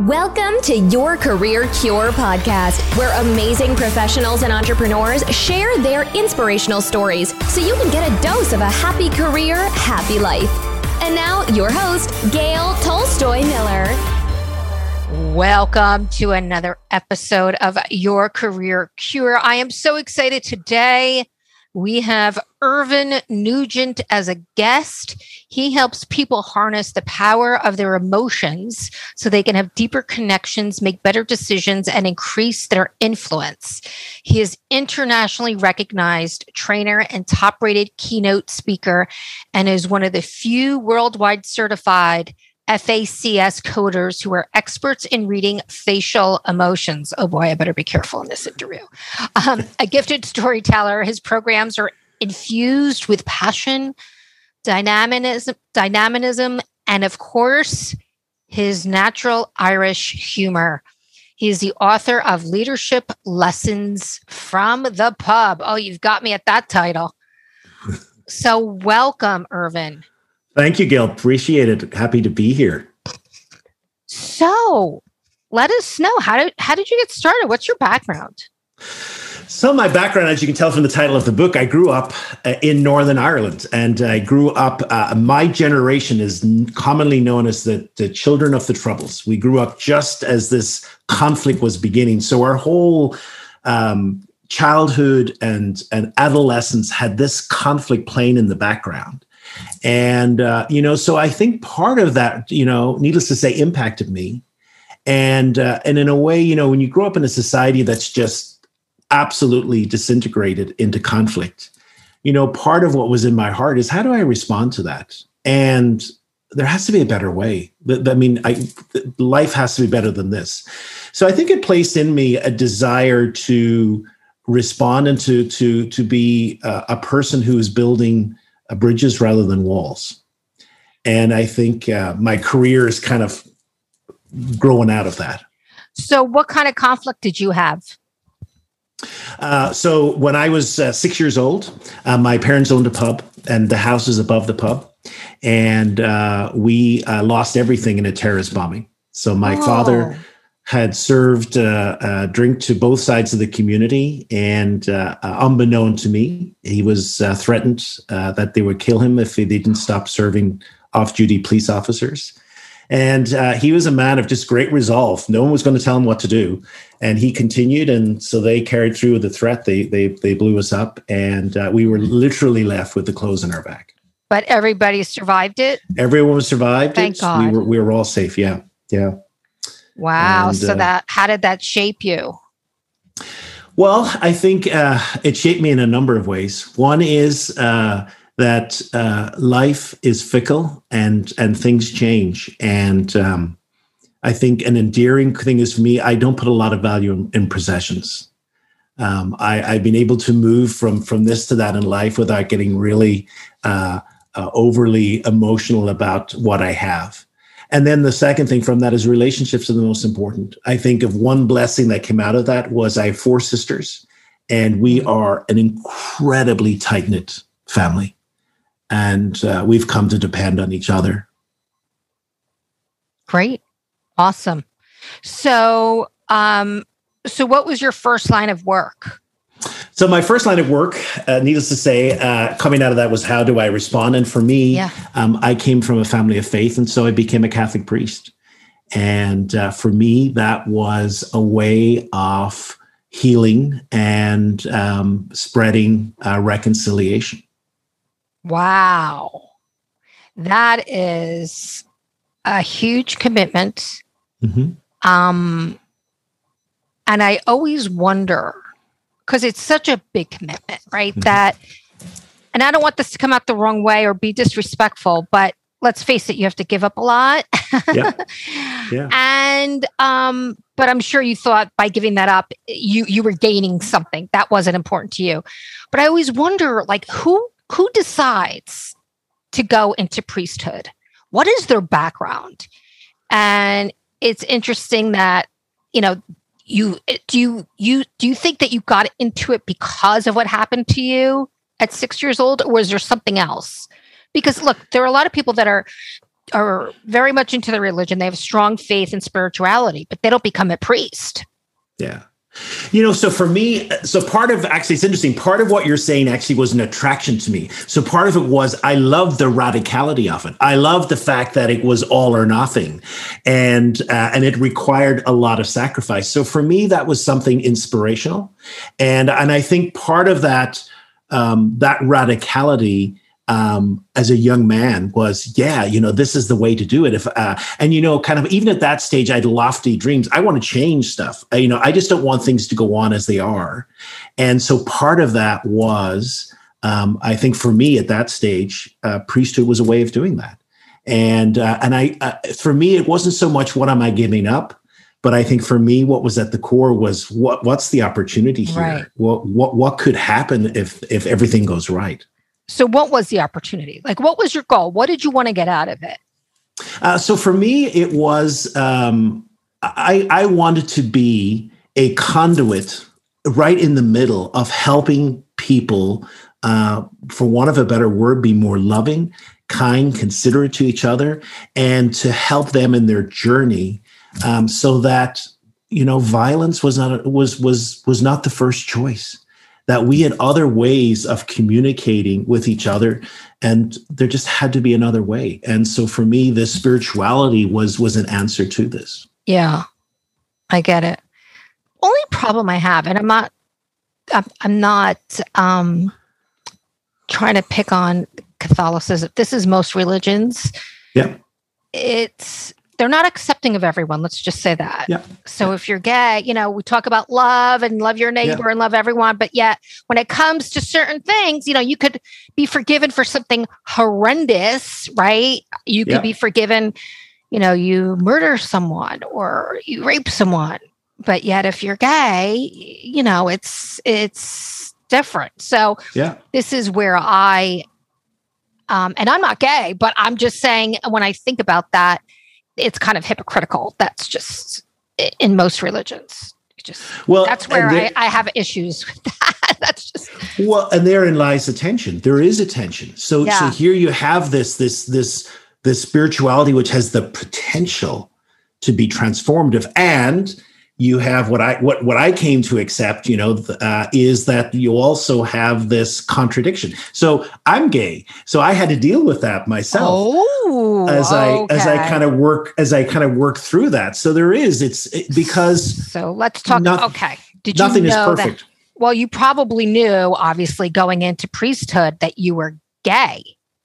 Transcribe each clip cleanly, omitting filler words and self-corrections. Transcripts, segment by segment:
Welcome to Your Career Cure podcast, where amazing professionals and entrepreneurs share their inspirational stories so you can get a dose of a happy career, happy life. And now, your host, Gail Tolstoy Miller. Welcome to another episode of Your Career Cure. I am so excited today. We have Irvin Nugent as a guest. He helps people harness the power of their emotions so they can have deeper connections, make better decisions, and increase their influence. He is internationally recognized trainer and top-rated keynote speaker and is one of the few worldwide certified FACS coders who are experts in reading facial emotions. Oh boy, I better be careful in this interview. A gifted storyteller, his programs are infused with passion, dynamism, and of course, his natural Irish humor. He is the author of Leadership Lessons from the Pub. Oh, you've got me at that title. So welcome, Irvin. Thank you, Gail. Appreciate it. Happy to be here. So let us know, how did you get started? What's your background? So my background, as you can tell from the title of the book, I grew up in Northern Ireland, and I grew up, my generation is commonly known as the children of the Troubles. We grew up just as this conflict was beginning. So our whole childhood and adolescence had this conflict playing in the background. And, so I think part of that, needless to say, impacted me. And in a way, when you grow up in a society that's just absolutely disintegrated into conflict, part of what was in my heart is, how do I respond to that? And there has to be a better way. Life has to be better than this. So I think it placed in me a desire to respond and to be a person who is building bridges rather than walls. And I think my career is kind of growing out of that. So what kind of conflict did you have? So when I was 6 years old, my parents owned a pub, and the house is above the pub. And we lost everything in a terrorist bombing. So my father had served a drink to both sides of the community. And unbeknown to me, he was threatened that they would kill him if they didn't stop serving off-duty police officers. And he was a man of just great resolve. No one was going to tell him what to do. And he continued. And so they carried through with the threat. They blew us up. And we were literally left with the clothes on our back. But everybody survived it? Everyone survived. Thank God. We were all safe. Yeah. Yeah. Wow. And, so how did that shape you? Well, I think it shaped me in a number of ways. One is that life is fickle and things change. And I think an endearing thing is, for me, I don't put a lot of value in possessions. I've been able to move from this to that in life without getting really overly emotional about what I have. And then the second thing from that is, relationships are the most important. I think of one blessing that came out of that was, I have 4 sisters, and we are an incredibly tight-knit family. And we've come to depend on each other. Great. Awesome. So what was your first line of work? So my first line of work, needless to say, coming out of that was, how do I respond? And for me, I came from a family of faith, and so I became a Catholic priest. And for me, that was a way of healing and spreading reconciliation. Wow. That is a huge commitment. Mm-hmm. And I always wonder, because it's such a big commitment, right? Mm-hmm. And I don't want this to come out the wrong way or be disrespectful, but let's face it, you have to give up a lot. Yeah. Yeah. And, but I'm sure you thought by giving that up, you were gaining something that wasn't important to you. But I always wonder, who decides to go into priesthood? What is their background? And it's interesting that, do you think that you got into it because of what happened to you at 6 years old, or was there something else? Because look, there are a lot of people that are are very much into the religion. They have strong faith and spirituality, but they don't become a priest. Yeah. So for me, actually, it's interesting. Part of what you're saying actually was an attraction to me. So part of it was, I love the radicality of it. I love the fact that it was all or nothing, and it required a lot of sacrifice. So for me, that was something inspirational. And I think part of that, that radicality, as a young man was, this is the way to do it. Kind of even at that stage, I had lofty dreams. I want to change stuff. I just don't want things to go on as they are. And so part of that was, I think for me at that stage, priesthood was a way of doing that. And for me, it wasn't so much what am I giving up, but I think for me, what was at the core was what's the opportunity here? Right. What could happen if everything goes right? So what was the opportunity? Like, what was your goal? What did you want to get out of it? So for me, it was, I wanted to be a conduit right in the middle of helping people, for want of a better word, be more loving, kind, considerate to each other, and to help them in their journey, so that, violence was not the first choice. That we had other ways of communicating with each other, and there just had to be another way. And so for me, the spirituality was an answer to this. Yeah, I get it. Only problem I have, and I'm not trying to pick on Catholicism. This is most religions. Yeah. They're not accepting of everyone. Let's just say that. Yeah. So if you're gay, we talk about love and love your neighbor and love everyone. But yet when it comes to certain things, you could be forgiven for something horrendous, right? You could be forgiven, you murder someone or you rape someone. But yet if you're gay, it's different. So this is where and I'm not gay, but I'm just saying when I think about that, it's kind of hypocritical. That's just in most religions. That's where I have issues with that. That's just and therein lies the tension. There is a tension. So here you have this spirituality which has the potential to be transformative, and you have what I came to accept, is that you also have this contradiction. So I'm gay, so I had to deal with that myself as I kind of work through that. So there is because. So let's talk. Did nothing you know is perfect. Well, you probably knew, obviously, going into priesthood that you were gay.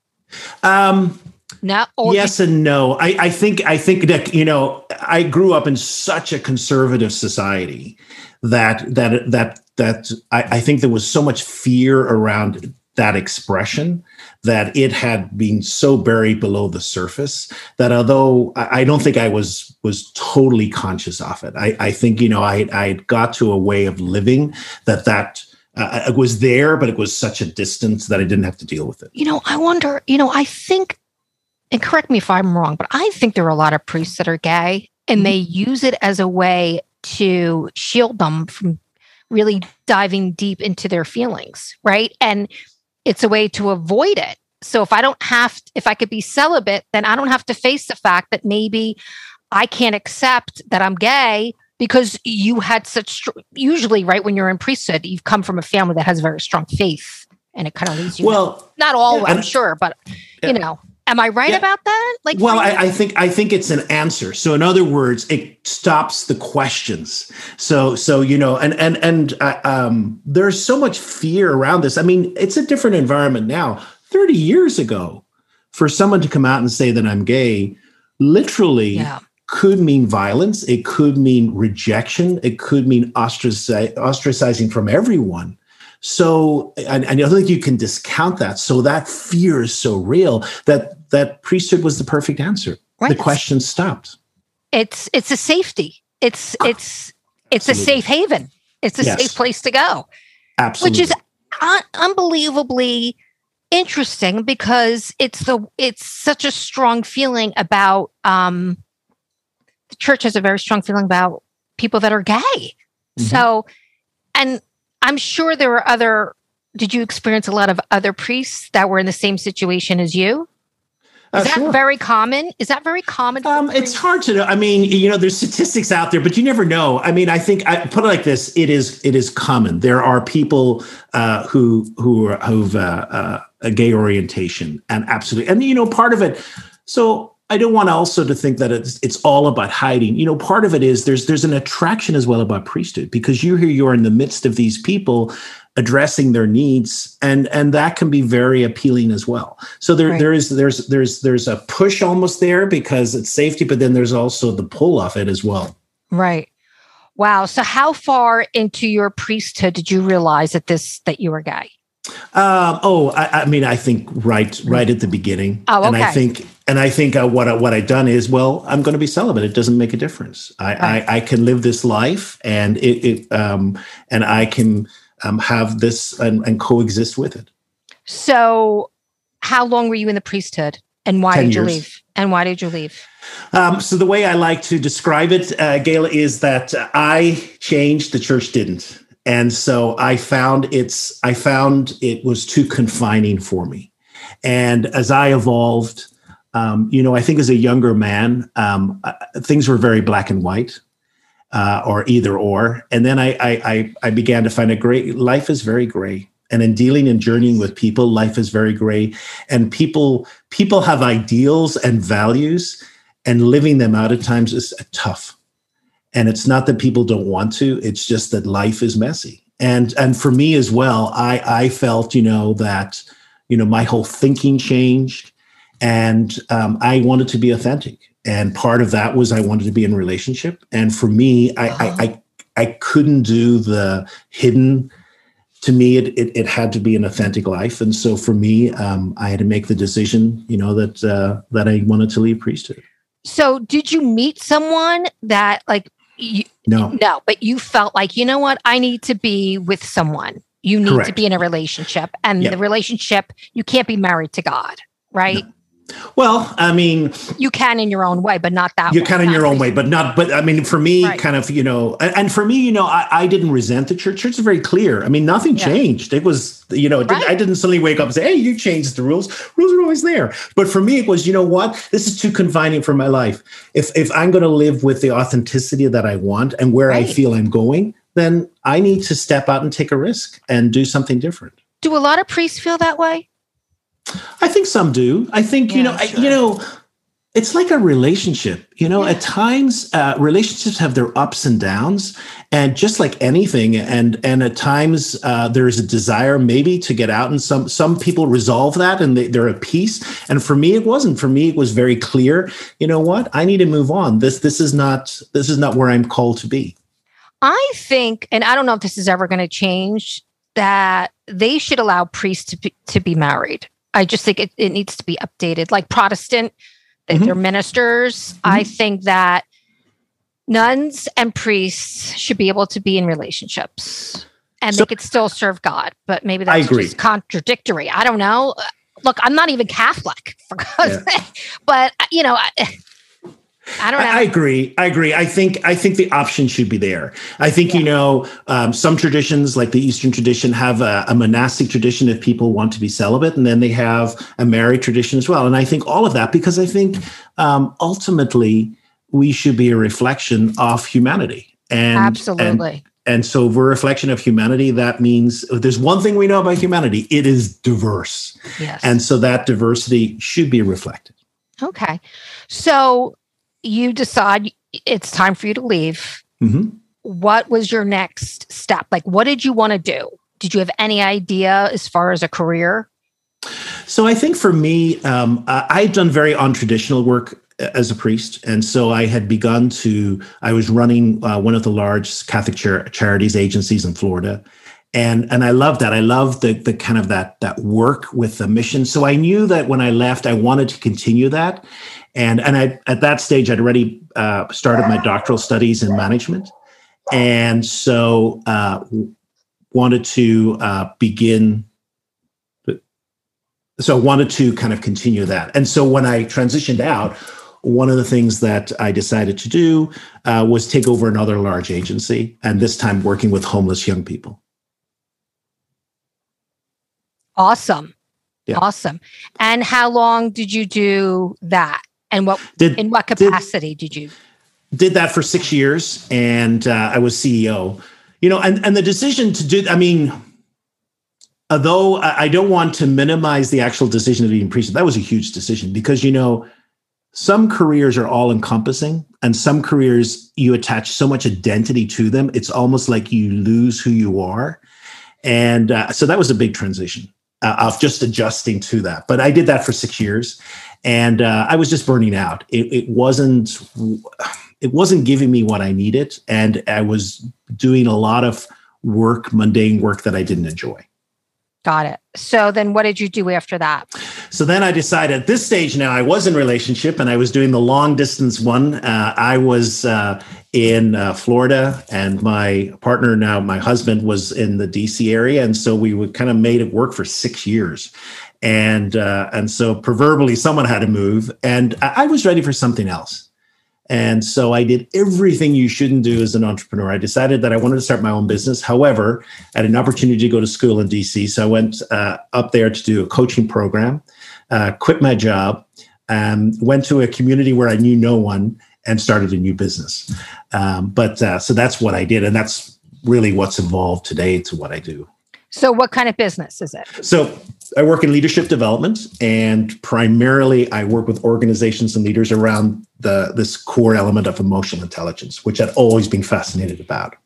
No. Yes and no. I think that, I grew up in such a conservative society that I think there was so much fear around that expression that it had been so buried below the surface that although I don't think I was totally conscious of it, I think, I got to a way of living that it was there, but it was such a distance that I didn't have to deal with it. I wonder, I think, and correct me if I'm wrong, but I think there are a lot of priests that are gay and they use it as a way to shield them from really diving deep into their feelings, right? And it's a way to avoid it. So if I could be celibate, then I don't have to face the fact that maybe I can't accept that I'm gay because you had usually, right, when you're in priesthood, you've come from a family that has very strong faith and it kind of leads you. Well, not all, I'm sure, but am I right about that? I think it's an answer. So in other words, it stops the questions. So there's so much fear around this. I mean, it's a different environment now. 30 years ago, for someone to come out and say that I'm gay, literally could mean violence. It could mean rejection. It could mean ostracizing from everyone. So, and I don't think you can discount that. So that fear is so real that priesthood was the perfect answer. Right. The question stopped. It's a safety. It's a safe haven. It's a safe place to go. Absolutely. Which is unbelievably interesting because it's such a strong feeling about the church has a very strong feeling about people that are gay. Mm-hmm. So, and I'm sure there were did you experience a lot of other priests that were in the same situation as you? Is that Sure. very common? Is that very common? It's hard to know. I mean, there's statistics out there, but you never know. I mean, I think I put it like this: it is common. There are people who've a gay orientation, and absolutely, and part of it. So I don't want also to think that it's all about hiding. Part of it is there's an attraction as well about priesthood, because you're in the midst of these people addressing their needs, and that can be very appealing as well. So there's a push almost there because it's safety, but then there's also the pull of it as well. Right. Wow. So how far into your priesthood did you realize that you were gay? I think right at the beginning. Oh, okay. And I think what I've done is, well, I'm going to be celibate. It doesn't make a difference. I can live this life, and and I can have this and coexist with it. So, how long were you in the priesthood, and why did you leave? And why did you leave? So the way I like to describe it, Gayla, is that I changed, the church didn't. And so I found it was too confining for me. And as I evolved, I think as a younger man, things were very black and white, or either or. And then I began to find life is very gray. And in dealing and journeying with people, life is very gray. And people have ideals and values, and living them out at times is tough. And it's not that people don't want to, it's just that life is messy. And for me as well, I felt, that, my whole thinking changed, and I wanted to be authentic. And part of that was I wanted to be in a relationship. And for me, I couldn't do the hidden. To me, it had to be an authentic life. And so for me, I had to make the decision, that I wanted to leave priesthood. So did you meet someone that No, but you felt like, you know what, I need to be with someone. You need Correct. to be in a relationship, and the relationship, you can't be married to God, right? No. Well, I mean, you can in your own way, but not that way. You can in your own way, but I mean, for me, right. kind of, and for me, I didn't resent the church. Church is very clear. I mean, nothing changed. It was, I didn't suddenly wake up and say, hey, you changed the rules. Rules are always there. But for me, it was, this is too confining for my life. If I'm going to live with the authenticity that I want and where I feel I'm going, then I need to step out and take a risk and do something different. Do a lot of priests feel that way? I think some do. I think, sure. It's like a relationship, at times relationships have their ups and downs, and just like anything. And at times there is a desire maybe to get out, and some people resolve that and they're at peace. And for me, it wasn't. For me, it was very clear. You know what? I need to move on. This is not where I'm called to be. I think, and I don't know if this is ever going to change, that they should allow priests to be married. I just think it needs to be updated. Like Protestant, they're ministers. Mm-hmm. I think that nuns and priests should be able to be in relationships, and they could still serve God. But maybe that's just contradictory. I don't know. Look, I'm not even Catholic, but I don't know. I agree. I think the option should be there. I think, some traditions like the Eastern tradition have a monastic tradition if people want to be celibate, and then they have a married tradition as well. And I think all of that, because I think ultimately we should be a reflection of humanity. And absolutely. And so if we're a reflection of humanity, that means if there's one thing we know about humanity, it is diverse. Yes. And so that diversity should be reflected. Okay. So you decide it's time for you to leave. Mm-hmm. What was your next step? Like, what did you want to do? Did you have any idea as far as a career? So I think for me, I'd done very untraditional work as a priest. And so I had I was running one of the large Catholic charities agencies in Florida. And I loved that. I loved the kind of that work with the mission. So I knew that when I left, I wanted to continue that. And I, at that stage, I'd already started my doctoral studies in management. And so wanted to wanted to kind of continue that. And so when I transitioned out, one of the things that I decided to do was take over another large agency, and this time working with homeless young people. Awesome. Yeah. Awesome. And how long did you do that? And in what capacity did you? Did that for 6 years, and I was CEO. And the decision to do, although I don't want to minimize the actual decision of being priest, that was a huge decision because, some careers are all encompassing and some careers you attach so much identity to them. It's almost like you lose who you are. And so that was a big transition of just adjusting to that. But I did that for 6 years and I was just burning out. It wasn't giving me what I needed. And I was doing a lot of mundane work that I didn't enjoy. Got it. So then what did you do after that? So then I decided at this stage now I was in a relationship and I was doing the long distance one. I was in Florida and my partner, now my husband, was in the DC area. And so we would kind of made it work for 6 years. And so proverbially someone had to move and I was ready for something else. And so I did everything you shouldn't do as an entrepreneur. I decided that I wanted to start my own business. However, I had an opportunity to go to school in DC. So I went up there to do a coaching program, quit my job, went to a community where I knew no one and started a new business. So that's what I did. And that's really what's evolved today to what I do. So what kind of business is it? So I work in leadership development, and primarily I work with organizations and leaders around this core element of emotional intelligence, which I've always been fascinated about.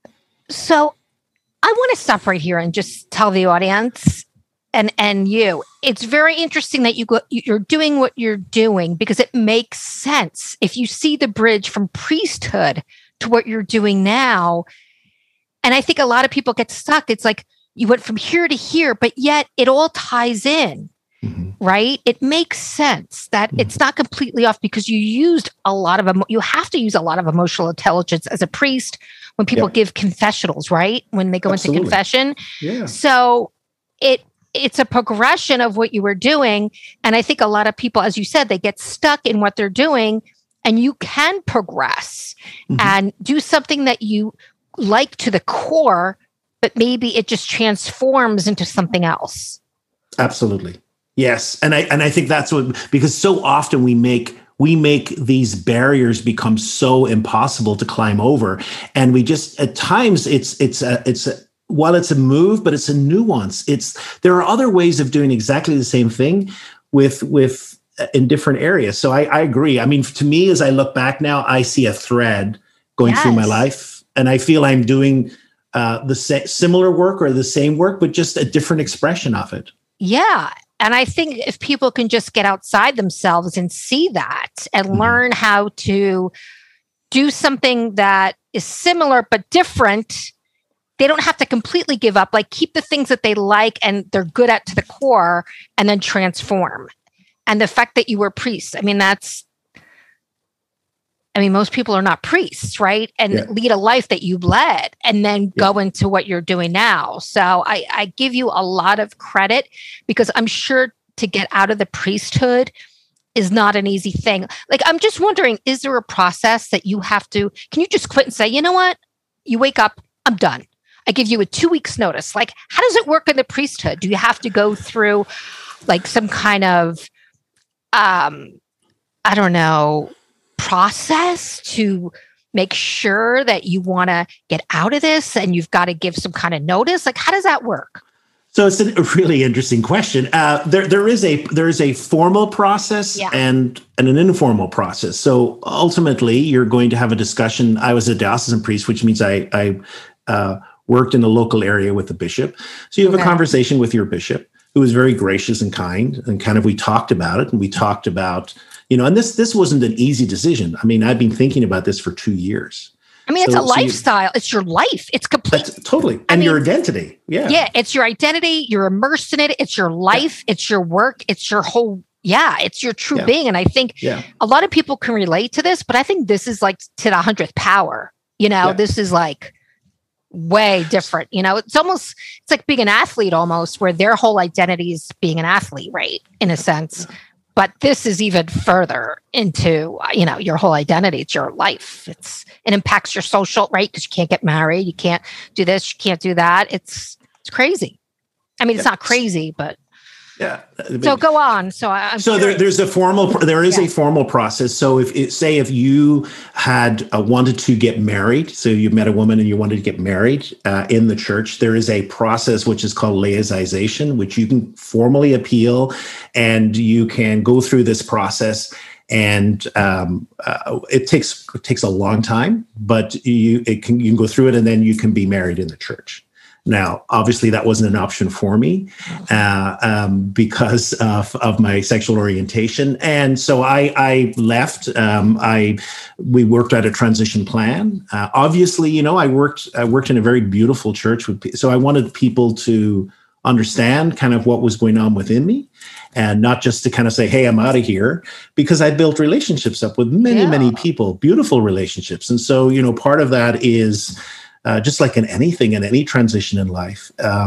So I want to stop right here and just tell the audience and you, it's very interesting that you're doing what you're doing because it makes sense. If you see the bridge from priesthood to what you're doing now, and I think a lot of people get stuck. It's like, you went from here to here, but yet it all ties in, right? It makes sense that it's not completely off because you used you have to use a lot of emotional intelligence as a priest when people give confessionals, right? When they go into confession. Yeah. So it's a progression of what you were doing. And I think a lot of people, as you said, they get stuck in what they're doing, and you can progress and do something that you like to the core, but maybe it just transforms into something else. Absolutely. Yes. And I think that's because so often we make these barriers become so impossible to climb over. And we just, at times while it's a move, but it's a nuance. There are other ways of doing exactly the same thing with in different areas. So I agree. I mean, to me, as I look back now, I see a thread going through my life, and I feel I'm doing similar work or the same work, but just a different expression of it. Yeah. And I think if people can just get outside themselves and see that and learn how to do something that is similar but different, they don't have to completely give up, like keep the things that they like and they're good at to the core and then transform. And the fact that you were priests, most people are not priests, right? And lead a life that you led and then go into what you're doing now. So I give you a lot of credit because I'm sure to get out of the priesthood is not an easy thing. Like, I'm just wondering, is there a process that you have to, can you just quit and say, you know what? You wake up, I'm done. I give you a 2 weeks notice. Like, how does it work in the priesthood? Do you have to go through like some kind of, process to make sure that you want to get out of this and you've got to give some kind of notice? Like, how does that work? So it's a really interesting question. There is a formal process and an informal process. So ultimately, you're going to have a discussion. I was a diocesan priest, which means I worked in a local area with the bishop. So you have a conversation with your bishop, who was very gracious and kind, and kind of we talked about it, and we talked about, and this wasn't an easy decision. I mean, I've been thinking about this for 2 years. It's a lifestyle. It's your life. It's complete. Totally. And your identity. Yeah. Yeah. It's your identity. You're immersed in it. It's your life. It's your work. It's your whole, it's your true being. And I think a lot of people can relate to this, but I think this is like to the 100th power. This is like way different. It's like being an athlete almost, where their whole identity is being an athlete, right? In a sense. But this is even further into, your whole identity. It's your life. It impacts your social, right? Because you can't get married. You can't do this. You can't do that. It's crazy. It's not crazy, but. Yeah. So go on. So I'm so there's a formal process. So if you had wanted to get married, so you met a woman and you wanted to get married in the church, there is a process which is called laicization, which you can formally appeal, and you can go through this process. And it takes a long time, but you can go through it, and then you can be married in the church. Now, obviously, that wasn't an option for me because of my sexual orientation, and so I left. We worked out a transition plan. Obviously, I worked in a very beautiful church, so I wanted people to understand kind of what was going on within me, and not just to kind of say, "Hey, I'm out of here," because I built relationships up with many people, beautiful relationships, and so part of that is. Just like in anything, in any transition in life,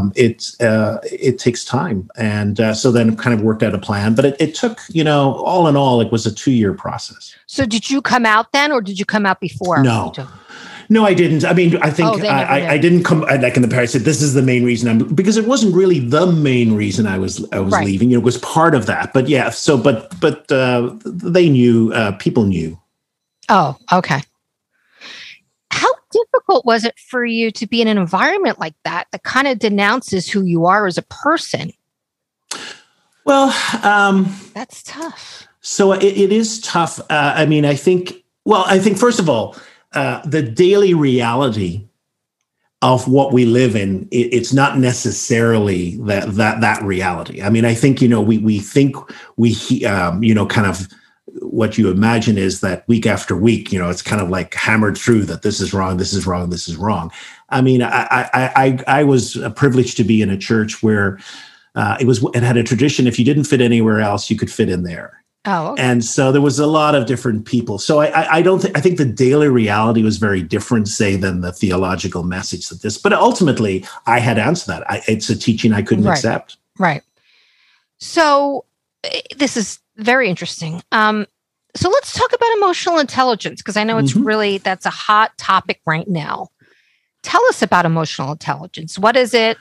it takes time. And so then kind of worked out a plan. But it took, all in all, it was a 2-year process. So did you come out then, or did you come out before? No, I didn't. I mean, I think I didn't come, like in the past, I said, this is the main reason because it wasn't really the main reason I was right. leaving. It was part of that. But yeah, so, but they knew, people knew. Oh, okay. How difficult was it for you to be in an environment like that kind of denounces who you are as a person? Well, that's tough. So it is tough. I think first of all, the daily reality of what we live in, it's not necessarily that reality. I mean, I think, we think kind of what you imagine is that week after week, it's kind of like hammered through that this is wrong, this is wrong, this is wrong. I mean, I was privileged to be in a church where it had a tradition. If you didn't fit anywhere else, you could fit in there. Oh, okay. And so there was a lot of different people. So I think the daily reality was very different, say, than the theological message that this. But ultimately, I had to answer that. It's a teaching I couldn't accept. Right. So this is very interesting. So let's talk about emotional intelligence, because I know it's that's a hot topic right now. Tell us about emotional intelligence. What is it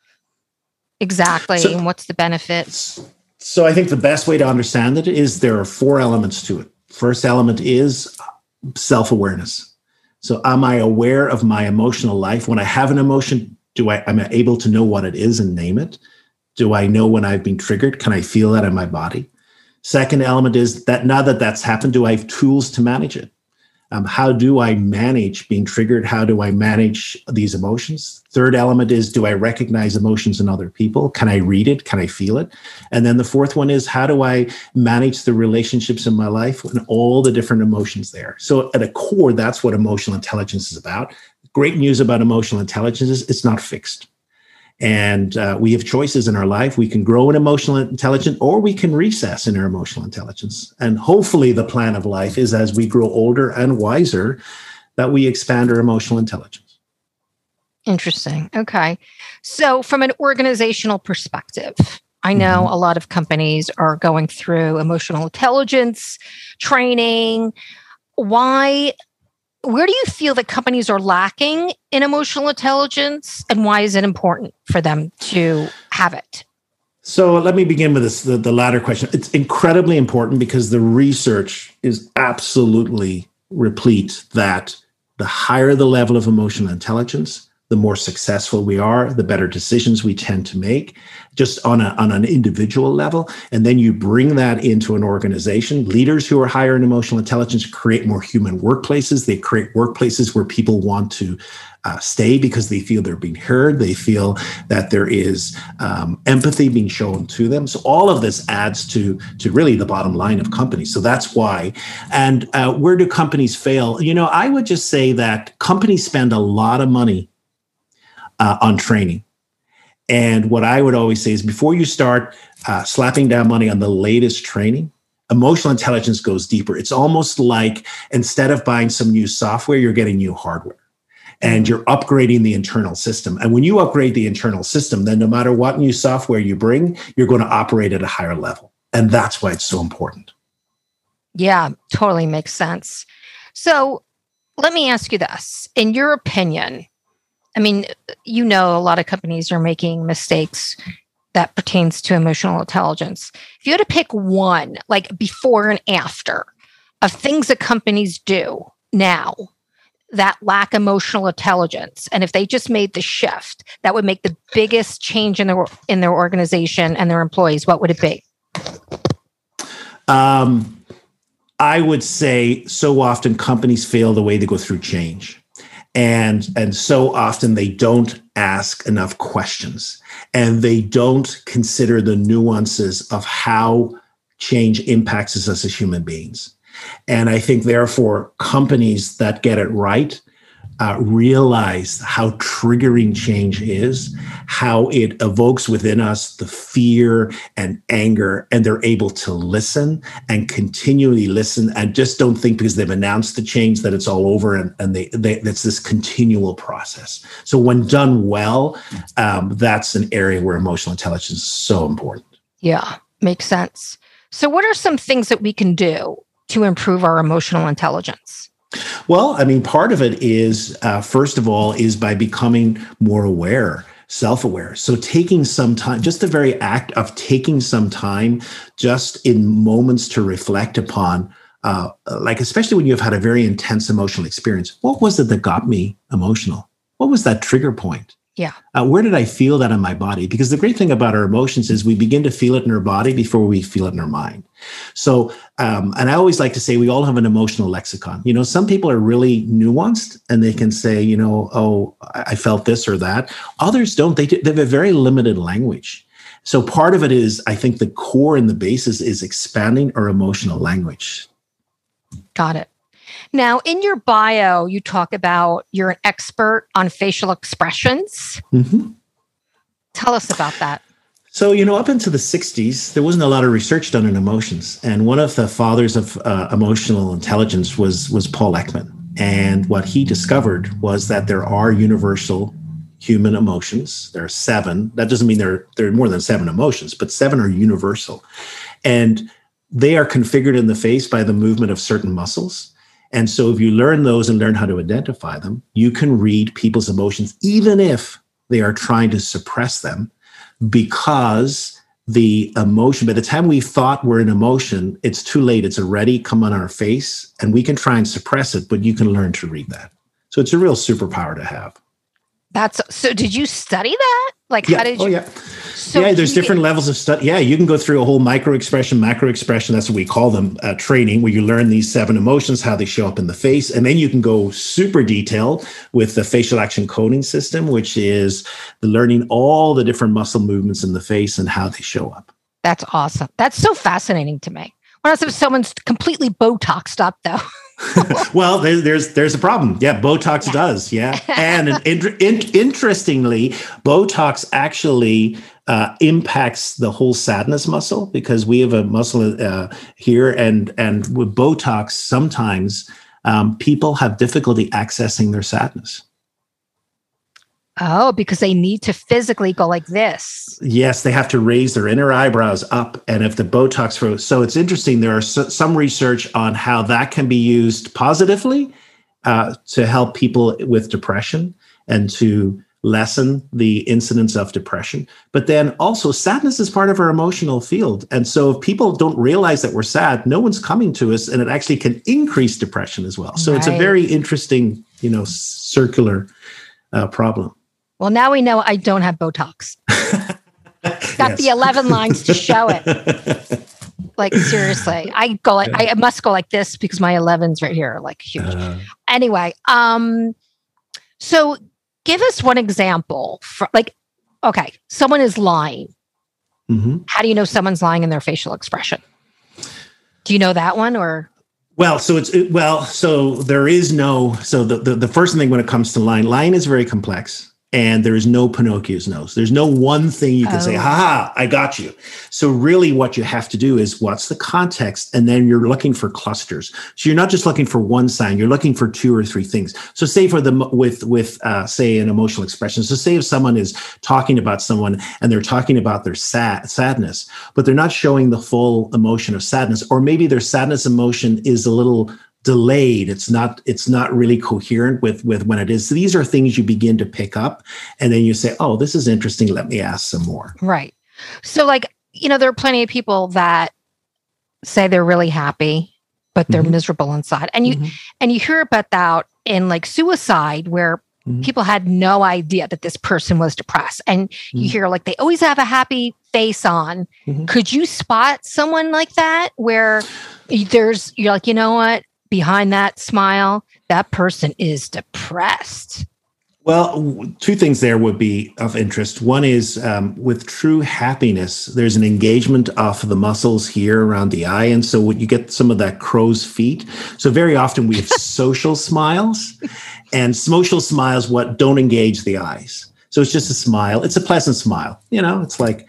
exactly, and what's the benefits? So I think the best way to understand it is there are 4 elements to it. First element is self-awareness. So am I aware of my emotional life? When I have an emotion, am I able to know what it is and name it? Do I know when I've been triggered? Can I feel that in my body? Second element is that now that that's happened, do I have tools to manage it? How do I manage being triggered? How do I manage these emotions? Third element is, do I recognize emotions in other people? Can I read it? Can I feel it? And then the fourth one is, how do I manage the relationships in my life and all the different emotions there? So at a core, that's what emotional intelligence is about. Great news about emotional intelligence is it's not fixed. And we have choices in our life. We can grow in emotional intelligence, or we can recess in our emotional intelligence. And hopefully the plan of life is, as we grow older and wiser, that we expand our emotional intelligence. Interesting. Okay. So from an organizational perspective, I know a lot of companies are going through emotional intelligence training. Where do you feel that companies are lacking in emotional intelligence, and why is it important for them to have it? So let me begin with this, the latter question. It's incredibly important because the research is absolutely replete that the higher the level of emotional intelligence, the more successful we are, the better decisions we tend to make, just on an individual level. And then you bring that into an organization. Leaders who are higher in emotional intelligence create more human workplaces. They create workplaces where people want to stay because they feel they're being heard. They feel that there is empathy being shown to them. So all of this adds to really the bottom line of companies. So that's why. And where do companies fail? I would just say that companies spend a lot of money on training. And what I would always say is, before you start slapping down money on the latest training, emotional intelligence goes deeper. It's almost like, instead of buying some new software, you're getting new hardware and you're upgrading the internal system. And when you upgrade the internal system, then no matter what new software you bring, you're going to operate at a higher level. And that's why it's so important. Yeah, totally makes sense. So let me ask you this. In your opinion, I mean, a lot of companies are making mistakes that pertains to emotional intelligence. If you had to pick one, like before and after, of things that companies do now that lack emotional intelligence, and if they just made the shift, that would make the biggest change in their organization and their employees, what would it be? I would say so often companies fail the way they go through change. And so often they don't ask enough questions, and they don't consider the nuances of how change impacts us as human beings. And I think, therefore, companies that get it right realize how triggering change is, how it evokes within us the fear and anger, and they're able to listen and continually listen and just don't think because they've announced the change that it's all over, and it's this continual process. So when done well, that's an area where emotional intelligence is so important. Yeah, makes sense. So what are some things that we can do to improve our emotional intelligence? Well, I mean, part of it is, first of all, is by becoming more aware, self-aware. So taking some time, just the very act of taking some time, just in moments to reflect upon, like, especially when you've had a very intense emotional experience, what was it that got me emotional? What was that trigger point? Yeah. Where did I feel that in my body? Because the great thing about our emotions is we begin to feel it in our body before we feel it in our mind. So, and I always like to say we all have an emotional lexicon. You know, some people are really nuanced and they can say, you know, oh, I felt this or that. Others don't. They have a very limited language. So part of it is, I think the core and the basis is expanding our emotional language. Got it. Now, in your bio, you talk about you're an expert on facial expressions. Mm-hmm. Tell us about that. So, you know, up into the 60s, there wasn't a lot of research done in emotions. And one of the fathers of emotional intelligence was Paul Ekman. And what he discovered was that there are universal human emotions. There are 7. That doesn't mean there are more than 7 emotions, but 7 are universal. And they are configured in the face by the movement of certain muscles. And so if you learn those and learn how to identify them, you can read people's emotions, even if they are trying to suppress them, because the emotion, by the time we thought we're in emotion, it's too late. It's already come on our face, and we can try and suppress it, but you can learn to read that. So it's a real superpower to have. So did you study that? Like, yeah. How did you? Oh, yeah. So yeah, there's different levels of study. Yeah, you can go through a whole micro expression, macro expression. That's what we call them, training, where you learn these 7 emotions, how they show up in the face. And then you can go super detailed with the facial action coding system, which is the learning all the different muscle movements in the face and how they show up. That's awesome. That's so fascinating to me. What else if someone's completely Botoxed up, though? Well, there's a problem. Yeah, Botox does. Yeah. And interestingly, Botox actually impacts the whole sadness muscle, because we have a muscle here. And with Botox, sometimes people have difficulty accessing their sadness. Oh, because they need to physically go like this. Yes, they have to raise their inner eyebrows up. And if the Botox, so it's interesting, there are some research on how that can be used positively to help people with depression and to lessen the incidence of depression. But then also sadness is part of our emotional field. And so if people don't realize that we're sad, no one's coming to us, and it actually can increase depression as well. So It's a very interesting, circular problem. Well, now we know I don't have Botox. Got the 11 lines to show it. Like, seriously, I must go like this because my 11's right here, like huge. Anyway, so give us one example for, like, okay, someone is lying. Mm-hmm. How do you know someone's lying in their facial expression? Do you know that one, or? Well, so there is no, so the first thing when it comes to lying is very complex. And there is no Pinocchio's nose. There's no one thing you can say, ha, I got you. So really what you have to do is, what's the context? And then you're looking for clusters. So you're not just looking for one sign, you're looking for 2 or 3 things. So say with say an emotional expression. So say if someone is talking about someone and they're talking about their sadness, but they're not showing the full emotion of sadness, or maybe their sadness emotion is a little delayed. It's not really coherent with when it is. So these are things you begin to pick up, and then you say, oh, this is interesting. Let me ask some more. Right. So like, there are plenty of people that say they're really happy, but they're miserable inside. And you hear about that in like suicide, where people had no idea that this person was depressed. And you hear like they always have a happy face on. Could you spot someone like that where you're like, you know what? Behind that smile, that person is depressed. Well, two things there would be of interest. One is with true happiness, there's an engagement of the muscles here around the eye. And so when you get some of that crow's feet. So very often we have social smiles, and social smiles don't engage the eyes. So it's just a smile. It's a pleasant smile. It's like,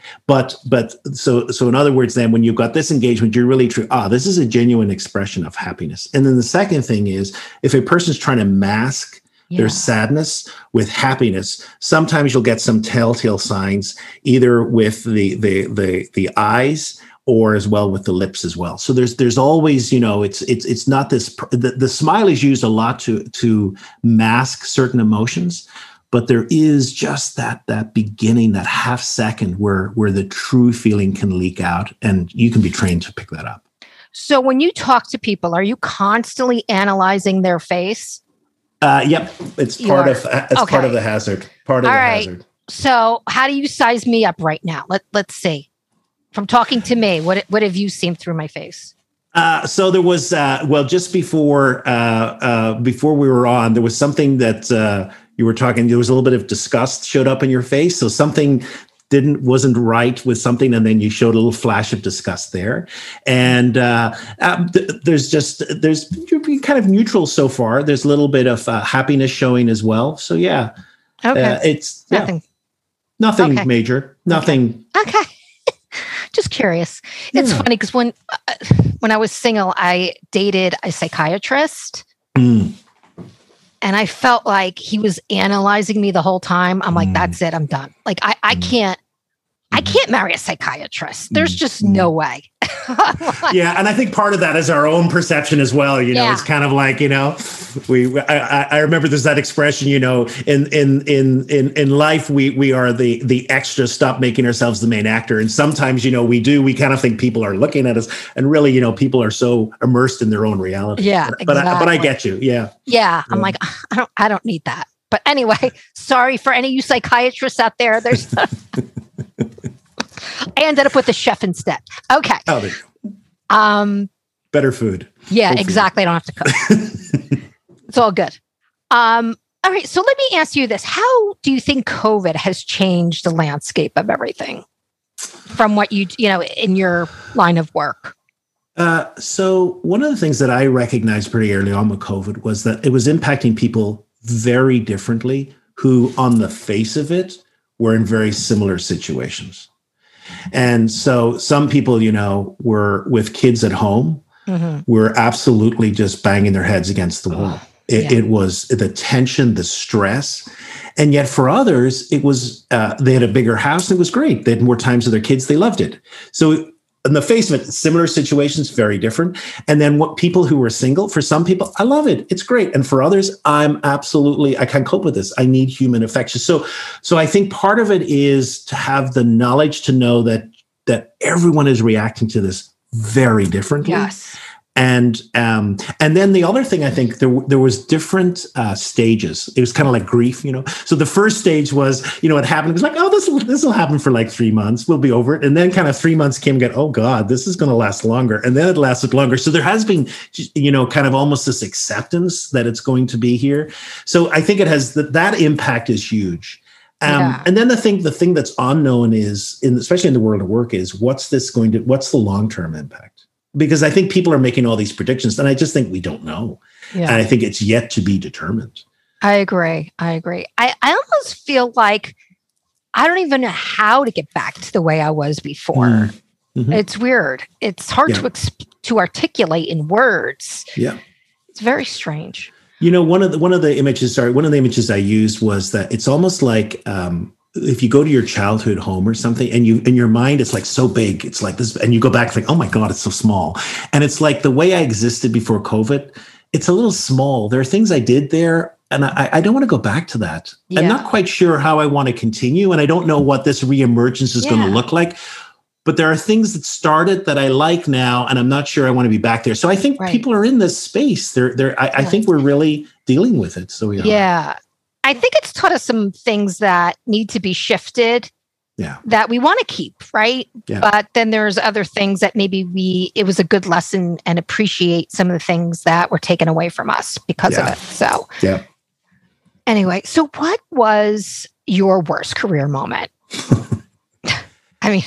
so in other words, then when you've got this engagement, you're really true. This is a genuine expression of happiness. And then the second thing is, if a person's trying to mask their sadness with happiness, sometimes you'll get some telltale signs, either with the eyes or as well with the lips as well. So there's always, it's not this. The smile is used a lot to mask certain emotions, but there is just that beginning, that half second where the true feeling can leak out, and you can be trained to pick that up. So when you talk to people, are you constantly analyzing their face? Yep, it's part of the hazard. Hazard. So how do you size me up right now? Let's see. From talking to me, what have you seen through my face? So there was just before we were on, there was something that you were talking. There was a little bit of disgust showed up in your face. So something wasn't right with something, and then you showed a little flash of disgust there. And there's kind of neutral so far. There's a little bit of happiness showing as well. So yeah, it's nothing major, nothing. Okay. Just curious. It's funny because when I was single, I dated a psychiatrist. And I felt like he was analyzing me the whole time. I'm like, that's it. I'm done. Like, I can't marry a psychiatrist. There's just no way. Yeah. And I think part of that is our own perception as well. It's kind of like, I remember there's that expression, in life, we are the extra, stop making ourselves the main actor. And sometimes, we kind of think people are looking at us, and really, people are so immersed in their own reality. Yeah. But I get you. Yeah. Yeah. I'm like, I don't need that. But anyway, sorry for any of you psychiatrists out there. I ended up with a chef instead. Okay. Better food. Yeah, hopefully. Exactly. I don't have to cook. It's all good. All right. So let me ask you this. How do you think COVID has changed the landscape of everything from what in your line of work? So one of the things that I recognized pretty early on with COVID was that it was impacting people very differently, who on the face of it were in very similar situations. And so some people, were with kids at home, were absolutely just banging their heads against the wall. It was the tension, the stress. And yet for others, it was, they had a bigger house. And it was great. They had more times with their kids. They loved it. So in the face of it, similar situations, very different. And then what people who were single, for some people, I love it. It's great. And for others, I can't cope with this. I need human affection. So I think part of it is to have the knowledge to know that everyone is reacting to this very differently. Yes. And then the other thing, I think there was different stages. It was kind of like grief, So the first stage was, it happened. It was like, oh, this will happen for like 3 months. We'll be over it. And then kind of 3 months came and got, oh God, this is going to last longer. And then it lasted longer. So there has been, kind of almost this acceptance that it's going to be here. So I think it has that impact is huge. And then the thing that's unknown is, especially in the world of work, is what's the long-term impact? Because I think people are making all these predictions, and I just think we don't know. Yeah. And I think it's yet to be determined. I agree. I almost feel like I don't even know how to get back to the way I was before. Mm-hmm. It's weird. It's hard to articulate in words. Yeah. It's very strange. One of the images I used was that it's almost like if you go to your childhood home or something, and in your mind, it's like so big, it's like this, and you go back, it's like, oh my God, it's so small. And it's like the way I existed before COVID, it's a little small. There are things I did there and I don't want to go back to that. Yeah. I'm not quite sure how I want to continue, and I don't know what this reemergence is going to look like. But there are things that started that I like now, and I'm not sure I want to be back there. So I think people are in this space. I think we're really dealing with it. So we are. Yeah. I think it's taught us some things that need to be shifted. Yeah. That we want to keep, right? Yeah. But then there's other things that maybe it was a good lesson and appreciate some of the things that were taken away from us because of it. So anyway, so what was your worst career moment? I mean,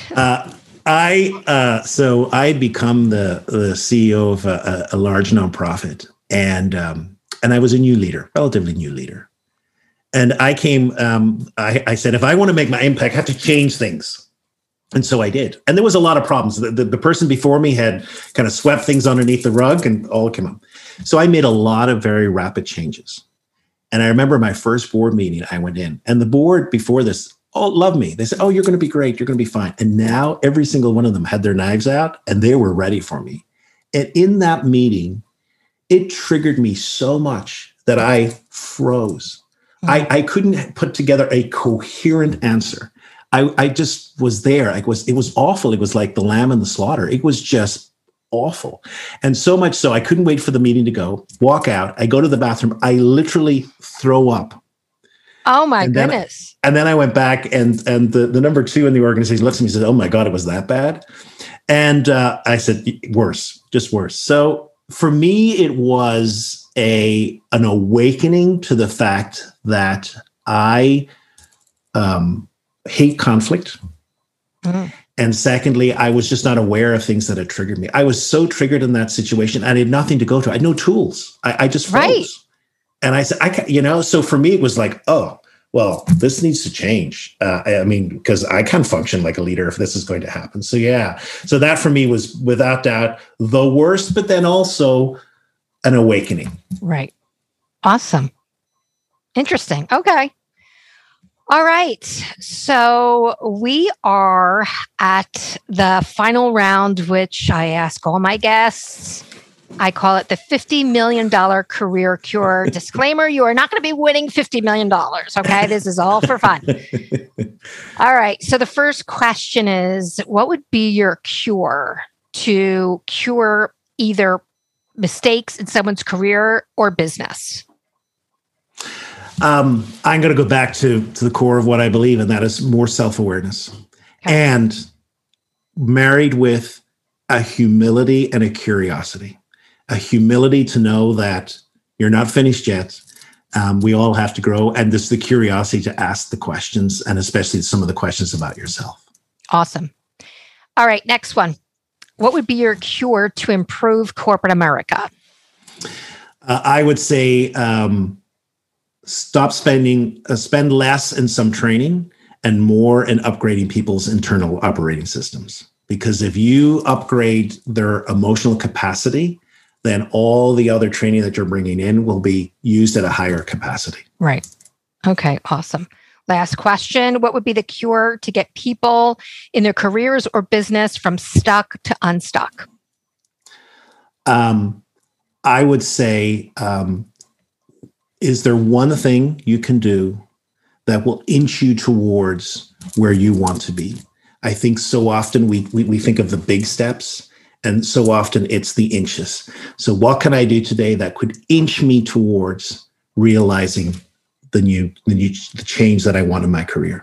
so I had become the CEO of a large nonprofit, and I was a new leader, relatively new leader. And I came, I said, if I want to make my impact, I have to change things. And so I did. And there was a lot of problems. The person before me had kind of swept things underneath the rug and all came up. So I made a lot of very rapid changes. And I remember my first board meeting, I went in, and the board before this, loved me. They said, you're going to be great. You're going to be fine. And now every single one of them had their knives out and they were ready for me. And in that meeting, it triggered me so much that I froze. I couldn't put together a coherent answer. I just was there. It was awful. It was like the lamb in the slaughter. It was just awful. And so much so I couldn't wait for the meeting to go, walk out. I go to the bathroom. I literally throw up. Oh my goodness. And then I went back and the number two in the organization looks at me and says, oh my God, it was that bad. And I said, worse, just worse. So for me, it was an awakening to the fact that I hate conflict. Mm-hmm. And secondly, I was just not aware of things that had triggered me. I was so triggered in that situation. I had nothing to go to. I had no tools. I just froze. Right. And I said, so for me, it was like, oh, well, this needs to change. Because I can't function like a leader if this is going to happen. So, yeah. So that for me was without doubt the worst, but then also an awakening. Right. Awesome. Interesting. Okay. All right. So we are at the final round, which I ask all my guests. I call it the $50 million career cure. Disclaimer, you are not going to be winning $50 million. Okay. This is all for fun. All right. So the first question is, what would be your cure to cure either mistakes in someone's career or business? I'm going to go back to the core of what I believe, and that is more self-awareness. Okay. And married with a humility and a curiosity. A humility to know that you're not finished yet. We all have to grow. And there's the curiosity to ask the questions, and especially some of the questions about yourself. Awesome. All right, next one. What would be your cure to improve corporate America? I would say spend less in some training and more in upgrading people's internal operating systems. Because if you upgrade their emotional capacity, then all the other training that you're bringing in will be used at a higher capacity. Right. Okay, awesome. Last question. What would be the cure to get people in their careers or business from stuck to unstuck? I would say, is there one thing you can do that will inch you towards where you want to be? I think so often we think of the big steps, and so often it's the inches. So what can I do today that could inch me towards realizing the change that I want in my career?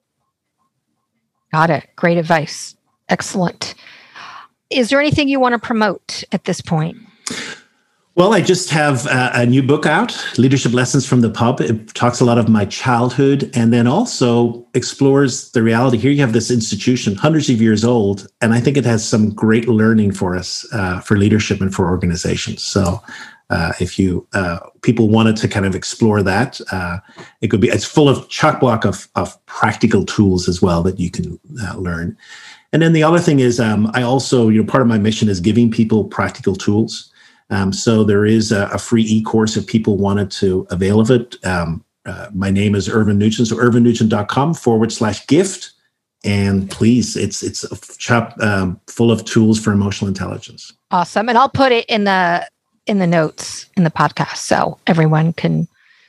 Got it. Great advice. Excellent. Is there anything you want to promote at this point? Well, I just have a new book out, Leadership Lessons from the Pub. It talks a lot of my childhood and then also explores the reality. Here you have this institution, hundreds of years old, and I think it has some great learning for us, for leadership and for organizations. So if people wanted to kind of explore that, it's full of chock-block of practical tools as well that you can learn. And then the other thing is I also, part of my mission is giving people practical tools. So there is a free e-course if people wanted to avail of it. My name is Ervin Nugent, so ervinnugent.com/gift. And please, it's a shop full of tools for emotional intelligence. Awesome. And I'll put it in the notes in the podcast so everyone can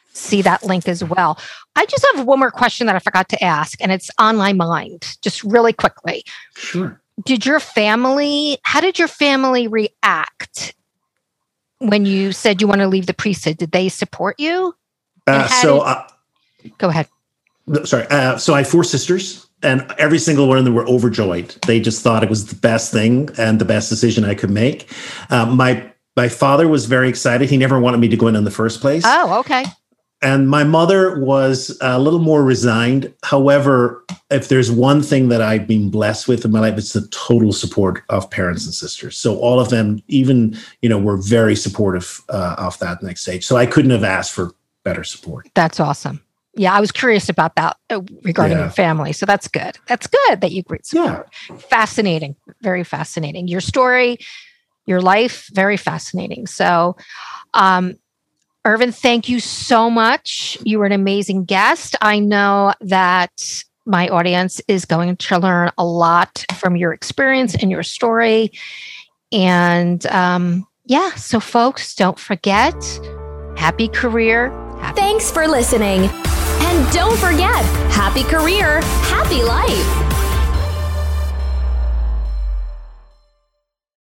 see that link as well. I just have one more question that I forgot to ask, and it's on my mind, just really quickly. Sure. How did your family react when you said you want to leave the priesthood? Did they support you? Go ahead. Sorry. So I have 4 sisters, and every single one of them were overjoyed. They just thought it was the best thing and the best decision I could make. My father was very excited. He never wanted me to go in the first place. Oh, okay. And my mother was a little more resigned. However, if there's one thing that I've been blessed with in my life, it's the total support of parents and sisters. So all of them, even, were very supportive of that next stage. So I couldn't have asked for better support. That's awesome. Yeah, I was curious about that regarding your family. So that's good. That's good that you great support. Yeah. Fascinating. Very fascinating. Your story, your life, very fascinating. So, Ervin, thank you so much. You were an amazing guest. I know that my audience is going to learn a lot from your experience and your story. And so folks, don't forget, happy career. Thanks for listening. And don't forget, happy career, happy life.